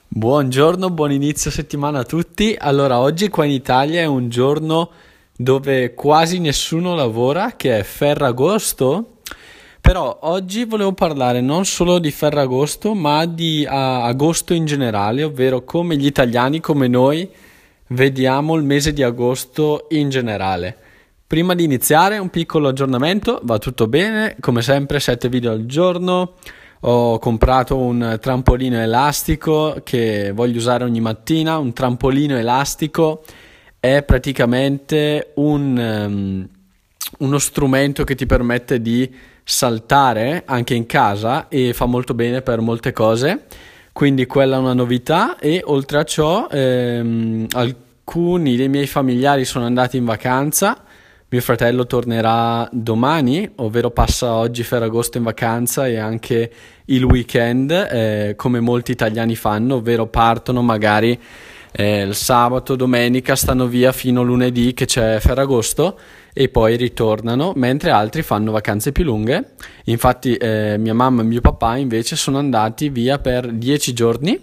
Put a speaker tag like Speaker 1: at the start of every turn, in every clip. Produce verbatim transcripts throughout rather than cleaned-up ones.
Speaker 1: Buongiorno, buon inizio settimana a tutti. Allora, oggi qua in Italia è un giorno dove quasi nessuno lavora, che è Ferragosto. Però oggi volevo parlare non solo di Ferragosto, ma di ah, agosto in generale, ovvero come gli italiani, come noi, vediamo il mese di agosto in generale. Prima di iniziare, un piccolo aggiornamento, va tutto bene, come sempre sette video al giorno. Ho comprato un trampolino elastico che voglio usare ogni mattina. Un trampolino elastico è praticamente un, um, uno strumento che ti permette di saltare anche in casa e fa molto bene per molte cose. Quindi quella è una novità e oltre a ciò ehm, alcuni dei miei familiari sono andati in vacanza. Mio fratello tornerà domani, ovvero passa oggi Ferragosto in vacanza e anche il weekend, eh, come molti italiani fanno, ovvero partono magari eh, il sabato, domenica, stanno via fino a lunedì che c'è Ferragosto e poi ritornano, mentre altri fanno vacanze più lunghe. Infatti eh, mia mamma e mio papà invece sono andati via per dieci giorni.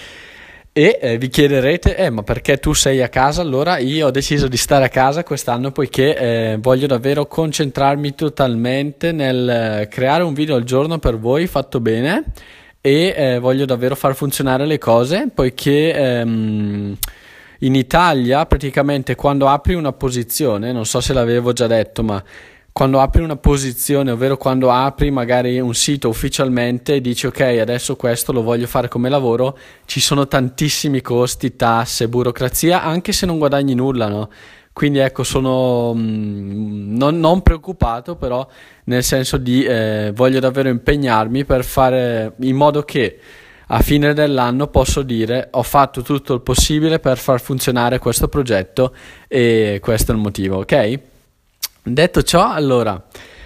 Speaker 1: E eh, vi chiederete, eh, ma perché tu sei a casa? Allora io ho deciso di stare a casa quest'anno poiché eh, voglio davvero concentrarmi totalmente nel eh, creare un video al giorno per voi fatto bene e eh, voglio davvero far funzionare le cose poiché ehm, in Italia praticamente quando apri una posizione, non so se l'avevo già detto, ma quando apri una posizione, ovvero quando apri magari un sito ufficialmente e dici ok, adesso questo lo voglio fare come lavoro, ci sono tantissimi costi, tasse, burocrazia, anche se non guadagni nulla, no? Quindi ecco, sono mh, non, non preoccupato, però nel senso di eh, voglio davvero impegnarmi per fare in modo che a fine dell'anno posso dire ho fatto tutto il possibile per far funzionare questo progetto e questo è il motivo, ok? Detto ciò, allora,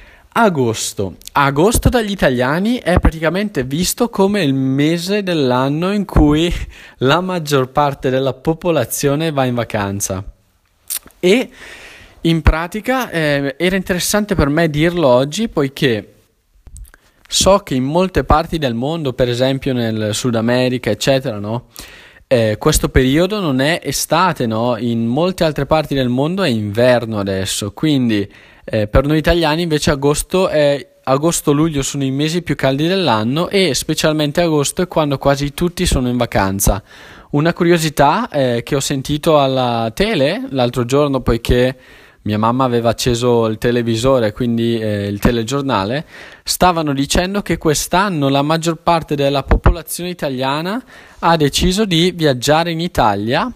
Speaker 1: agosto. Agosto dagli italiani è praticamente visto come il mese dell'anno in cui la maggior parte della popolazione va in vacanza. E in pratica eh, era interessante per me dirlo oggi poiché so che in molte parti del mondo, per esempio nel Sud America, eccetera, no? Eh, questo periodo non è estate, no? In molte altre parti del mondo è inverno adesso, quindi eh, per noi italiani invece agosto è agosto-luglio sono i mesi più caldi dell'anno e specialmente agosto è quando quasi tutti sono in vacanza. Una curiosità eh, che ho sentito alla tele l'altro giorno, poiché mia mamma aveva acceso il televisore, quindi eh, il telegiornale, stavano dicendo che quest'anno la maggior parte della popolazione italiana ha deciso di viaggiare in Italia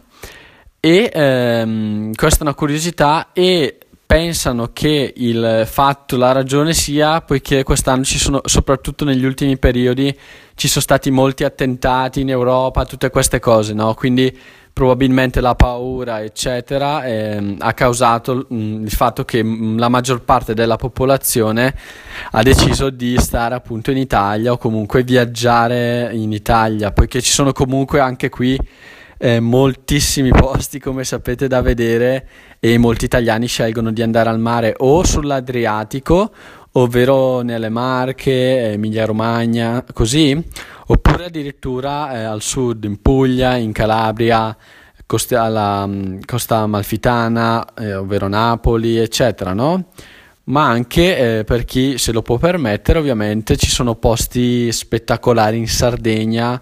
Speaker 1: e ehm, questa è una curiosità e pensano che il fatto, la ragione sia poiché quest'anno ci sono, soprattutto negli ultimi periodi, ci sono stati molti attentati in Europa, tutte queste cose, no? Quindi probabilmente la paura eccetera ehm, ha causato mh, il fatto che mh, la maggior parte della popolazione ha deciso di stare appunto in Italia o comunque viaggiare in Italia, poiché ci sono comunque anche qui eh, moltissimi posti come sapete da vedere e molti italiani scelgono di andare al mare o sull'Adriatico, ovvero nelle Marche, Emilia Romagna, così, oppure addirittura eh, al sud, in Puglia, in Calabria, costa, alla um, costa amalfitana, eh, ovvero Napoli, eccetera, no? Ma anche eh, per chi se lo può permettere, ovviamente, ci sono posti spettacolari in Sardegna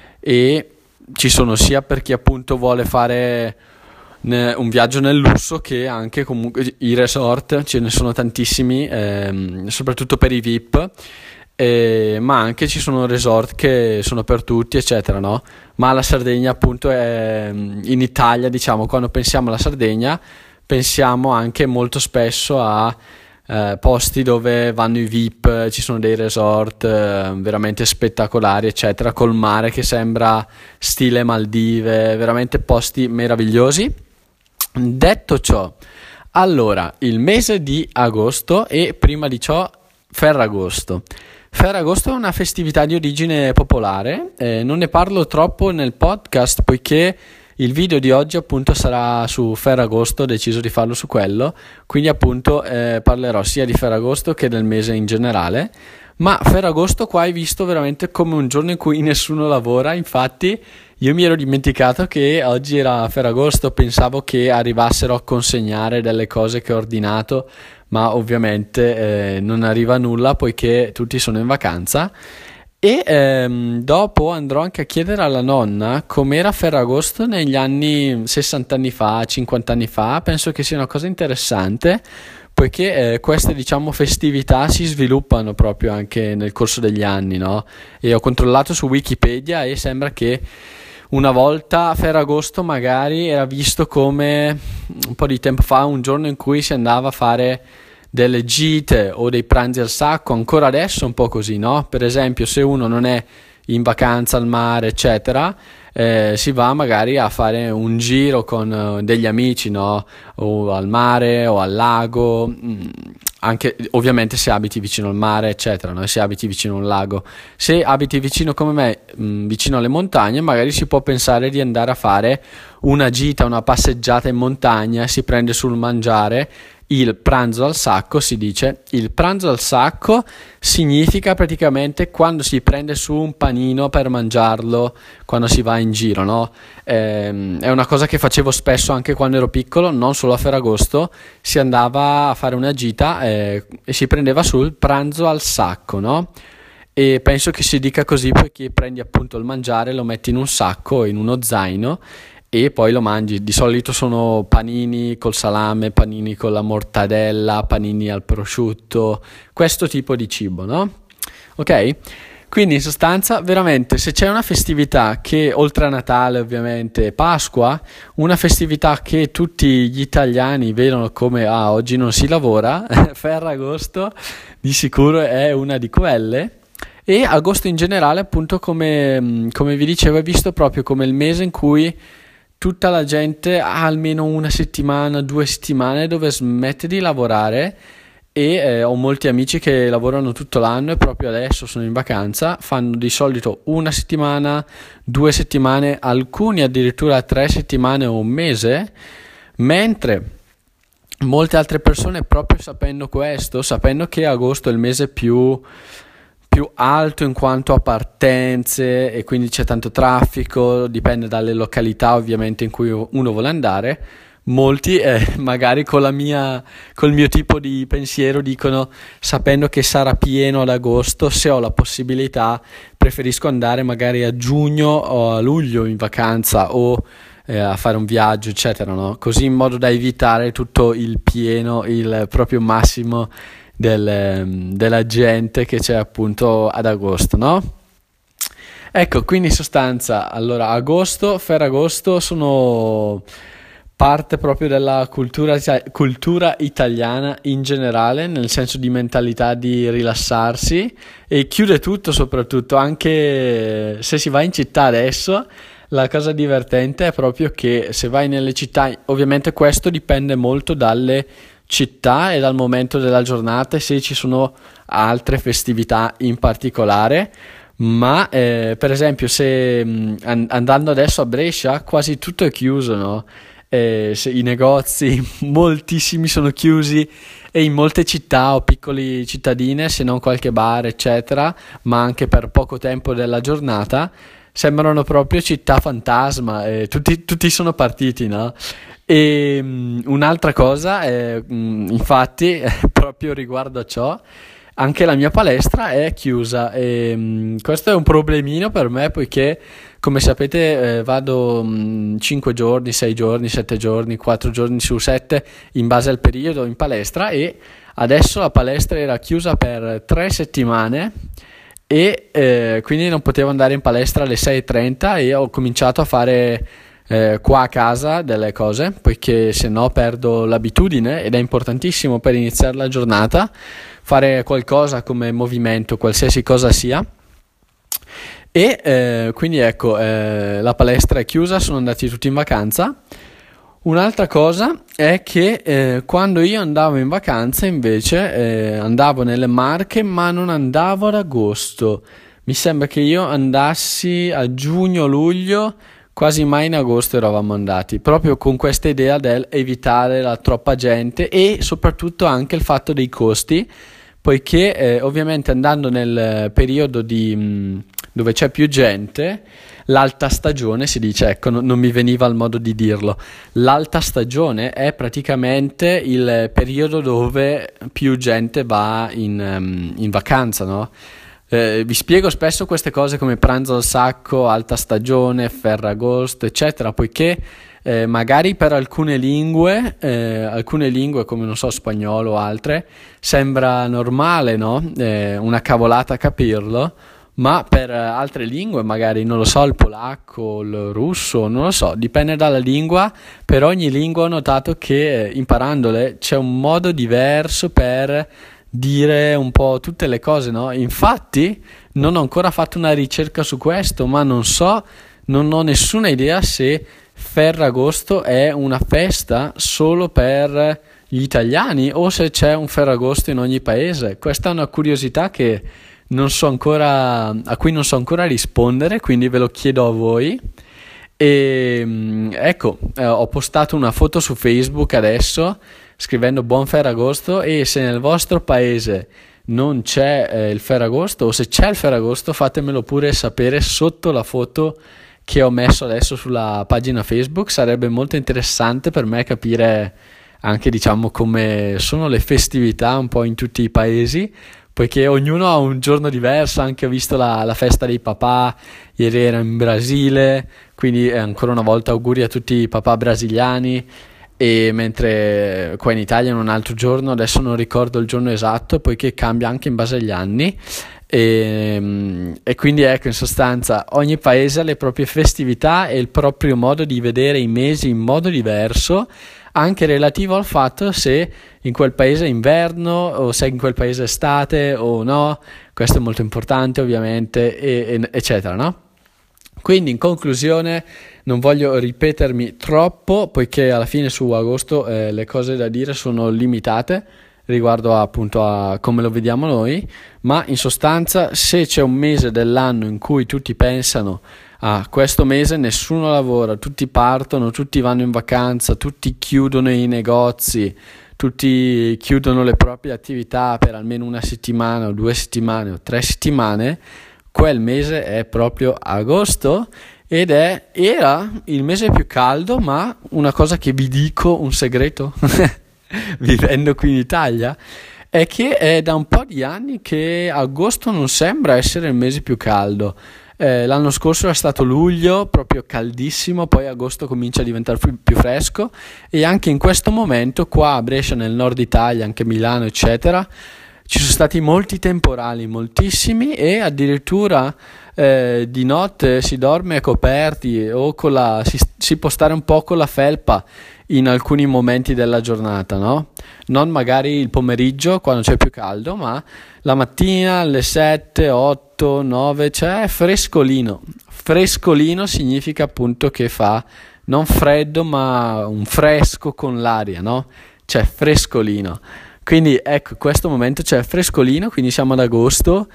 Speaker 1: e ci sono sia per chi appunto vuole fare un viaggio nel lusso che anche comunque i resort, ce ne sono tantissimi, ehm, soprattutto per i V I P, eh, ma anche ci sono resort che sono per tutti eccetera, no? Ma la Sardegna appunto è in Italia, diciamo, quando pensiamo alla Sardegna pensiamo anche molto spesso a eh, posti dove vanno i V I P, ci sono dei resort eh, veramente spettacolari eccetera, col mare che sembra stile Maldive, veramente posti meravigliosi. Detto ciò, allora, il mese di agosto e prima di ciò Ferragosto. Ferragosto è una festività di origine popolare, eh, non ne parlo troppo nel podcast poiché il video di oggi appunto sarà su Ferragosto, ho deciso di farlo su quello, quindi appunto eh, parlerò sia di Ferragosto che del mese in generale. Ma Ferragosto qua è visto veramente come un giorno in cui nessuno lavora, infatti io mi ero dimenticato che oggi era Ferragosto, pensavo che arrivassero a consegnare delle cose che ho ordinato, ma ovviamente eh, non arriva nulla poiché tutti sono in vacanza. E ehm, dopo andrò anche a chiedere alla nonna com'era Ferragosto negli anni sessanta anni fa, cinquanta anni fa. Penso che sia una cosa interessante, poiché eh, queste, diciamo, festività si sviluppano proprio anche nel corso degli anni, no? E ho controllato su Wikipedia e sembra che una volta Ferragosto magari era visto come, un po' di tempo fa, un giorno in cui si andava a fare delle gite o dei pranzi al sacco. Ancora adesso è un po' così, no? Per esempio, se uno non è in vacanza al mare, eccetera, eh, si va magari a fare un giro con eh, degli amici, no? O al mare o al lago, mm, anche ovviamente se abiti vicino al mare, eccetera, no? Se abiti vicino a un lago. Se abiti vicino come me, mm, vicino alle montagne, magari si può pensare di andare a fare una gita, una passeggiata in montagna, si prende sul mangiare. Il pranzo al sacco, si dice. Il pranzo al sacco significa praticamente quando si prende su un panino per mangiarlo quando si va in giro, no? Ehm, è una cosa che facevo spesso anche quando ero piccolo, non solo a Ferragosto. Si andava a fare una gita eh, e si prendeva sul pranzo al sacco, no? E penso che si dica così perché prendi appunto il mangiare, lo metti in un sacco, in uno zaino, e poi lo mangi. Di solito sono panini col salame, panini con la mortadella, panini al prosciutto, questo tipo di cibo, no? Ok? Quindi in sostanza, veramente, se c'è una festività che, oltre a Natale ovviamente, Pasqua, una festività che tutti gli italiani vedono come ah, oggi non si lavora, Ferragosto di sicuro è una di quelle. E agosto in generale, appunto, come, come vi dicevo, è visto proprio come il mese in cui tutta la gente ha almeno una settimana, due settimane dove smette di lavorare. E eh, ho molti amici che lavorano tutto l'anno e proprio adesso sono in vacanza, fanno di solito una settimana, due settimane, alcuni addirittura tre settimane o un mese, mentre molte altre persone, proprio sapendo questo, sapendo che agosto è il mese più più alto in quanto a partenze e quindi c'è tanto traffico, dipende dalle località ovviamente in cui uno vuole andare, molti eh, magari con la mia col mio tipo di pensiero dicono, sapendo che sarà pieno ad agosto, se ho la possibilità preferisco andare magari a giugno o a luglio in vacanza o eh, a fare un viaggio, eccetera, no? Così in modo da evitare tutto il pieno, il proprio massimo Del, della gente che c'è appunto ad agosto, no? Ecco, quindi in sostanza, allora, agosto, Ferragosto sono parte proprio della cultura, cultura italiana in generale, nel senso di mentalità di rilassarsi, e chiude tutto, soprattutto anche se si va in città adesso. La cosa divertente è proprio che se vai nelle città, ovviamente questo dipende molto dalle città e dal momento della giornata, se ci sono altre festività in particolare, ma eh, per esempio se mh, andando adesso a Brescia quasi tutto è chiuso, no? Eh, se, i negozi moltissimi sono chiusi, e in molte città o piccole cittadine, se non qualche bar eccetera, ma anche per poco tempo della giornata, sembrano proprio città fantasma, eh, tutti, tutti sono partiti, no? E um, un'altra cosa è, um, infatti, proprio riguardo a ciò, anche la mia palestra è chiusa, e um, questo è un problemino per me, poiché come sapete eh, vado um, cinque giorni, sei giorni, sette giorni, quattro giorni su sette in base al periodo in palestra, e adesso la palestra era chiusa per tre settimane e eh, quindi non potevo andare in palestra alle sei e trenta, e ho cominciato a fare Eh, qua a casa delle cose, poiché se no perdo l'abitudine, ed è importantissimo per iniziare la giornata fare qualcosa come movimento, qualsiasi cosa sia. E eh, quindi ecco, eh, la palestra è chiusa, sono andati tutti in vacanza. Un'altra cosa è che eh, quando io andavo in vacanza invece eh, andavo nelle Marche, ma non andavo ad agosto. Mi sembra che io andassi a giugno-luglio, quasi mai in agosto eravamo andati, proprio con questa idea del evitare la troppa gente, e soprattutto anche il fatto dei costi, poiché eh, ovviamente andando nel periodo di, mh, dove c'è più gente, l'alta stagione, si dice, ecco, no- non mi veniva il modo di dirlo. L'alta stagione è praticamente il periodo dove più gente va in, ehm, in vacanza, no? Eh, vi spiego spesso queste cose come pranzo al sacco, alta stagione, Ferragosto, eccetera, poiché eh, magari per alcune lingue, eh, alcune lingue come non so, spagnolo o altre, sembra normale, no? Eh, una cavolata capirlo, ma per altre lingue, magari non lo so, il polacco, il russo, non lo so, dipende dalla lingua. Per ogni lingua ho notato che eh, imparandole c'è un modo diverso per dire un po' tutte le cose, no? Infatti non ho ancora fatto una ricerca su questo, ma non so, non ho nessuna idea se Ferragosto è una festa solo per gli italiani o se c'è un Ferragosto in ogni paese. Questa è una curiosità che non so ancora, a cui non so ancora rispondere, quindi ve lo chiedo a voi. E mm, ecco, eh, ho postato una foto su Facebook adesso scrivendo buon Ferragosto, e se nel vostro paese non c'è eh, il Ferragosto, o se c'è il Ferragosto, fatemelo pure sapere sotto la foto che ho messo adesso sulla pagina Facebook. Sarebbe molto interessante per me capire anche, diciamo, come sono le festività un po' in tutti i paesi, poiché ognuno ha un giorno diverso. Anche ho visto la, la festa dei papà, ieri era in Brasile, quindi eh, ancora una volta auguri a tutti i papà brasiliani. E mentre qua in Italia è un altro giorno, adesso non ricordo il giorno esatto, poiché cambia anche in base agli anni. E, e quindi ecco, in sostanza ogni paese ha le proprie festività e il proprio modo di vedere i mesi in modo diverso, anche relativo al fatto se in quel paese è inverno o se in quel paese è estate o no. Questo è molto importante, ovviamente, e, e, eccetera, no? Quindi in conclusione non voglio ripetermi troppo, poiché alla fine su agosto eh, le cose da dire sono limitate riguardo a, appunto a come lo vediamo noi, ma in sostanza se c'è un mese dell'anno in cui tutti pensano a ah, questo mese nessuno lavora, tutti partono, tutti vanno in vacanza, tutti chiudono i negozi, tutti chiudono le proprie attività per almeno una settimana o due settimane o tre settimane, quel mese è proprio agosto, ed è, era il mese più caldo. Ma una cosa che vi dico, un segreto, vivendo qui in Italia, è che è da un po' di anni che agosto non sembra essere il mese più caldo. Eh, l'anno scorso è stato luglio, proprio caldissimo, poi agosto comincia a diventare più, più fresco, e anche in questo momento qua a Brescia, nel nord Italia, anche Milano, eccetera, ci sono stati molti temporali, moltissimi, e addirittura eh, di notte si dorme coperti o con la, si, si può stare un po' con la felpa in alcuni momenti della giornata, no? Non magari il pomeriggio quando c'è più caldo, ma la mattina alle sette, otto, nove c'è frescolino. Frescolino significa appunto che fa non freddo ma un fresco con l'aria, no? C'è frescolino. Quindi ecco, in questo momento c'è frescolino, quindi siamo ad agosto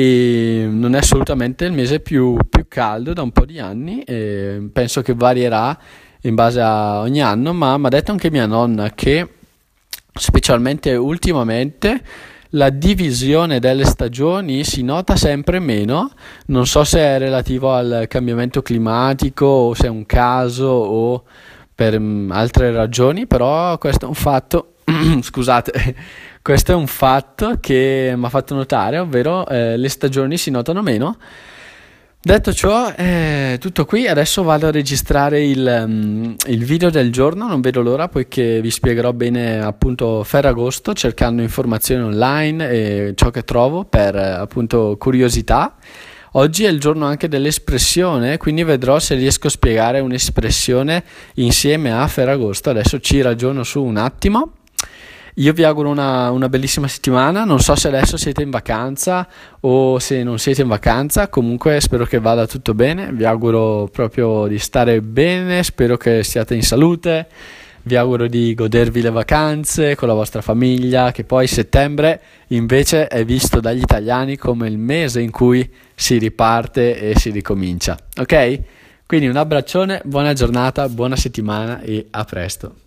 Speaker 1: e non è assolutamente il mese più, più caldo da un po' di anni, e penso che varierà in base a ogni anno, ma mi ha detto anche mia nonna che specialmente ultimamente la divisione delle stagioni si nota sempre meno. Non so se è relativo al cambiamento climatico o se è un caso o per um, altre ragioni, però questo è un fatto scusate, questo è un fatto che mi ha fatto notare, ovvero eh, le stagioni si notano meno. Detto ciò, è tutto qui. Adesso vado a registrare il, um, il video del giorno, non vedo l'ora, poiché vi spiegherò bene appunto Ferragosto, cercando informazioni online e ciò che trovo per appunto curiosità. Oggi è il giorno anche dell'espressione, quindi vedrò se riesco a spiegare un'espressione insieme a Ferragosto. Adesso ci ragiono su un attimo. Io vi auguro una, una bellissima settimana. Non so se adesso siete in vacanza o se non siete in vacanza, comunque spero che vada tutto bene. Vi auguro proprio di stare bene, spero che siate in salute, vi auguro di godervi le vacanze con la vostra famiglia, che poi settembre invece è visto dagli italiani come il mese in cui si riparte e si ricomincia, ok? Quindi un abbraccione, buona giornata, buona settimana e a presto.